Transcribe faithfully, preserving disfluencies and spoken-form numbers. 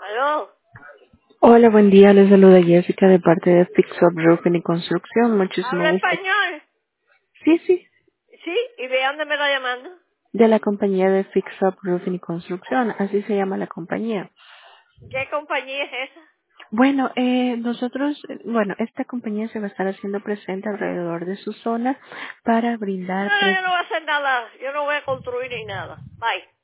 ¿Aló? Hola, buen día. Les saluda Jessica de parte de Fix Up Roofing y Construcción. Muchísimo ¿Habla gusto. español? Sí, sí, ¿Sí? ¿Y de dónde me está llamando? de la compañía de Fix Up Roofing y Construcción. Así se llama la compañía. ¿Qué compañía es esa? Bueno, eh, nosotros, eh, bueno, esta compañía se va a estar haciendo presente alrededor de su zona para brindar No, no, yo pre- no voy a hacer nada. Yo no voy a construir ni nada. Bye.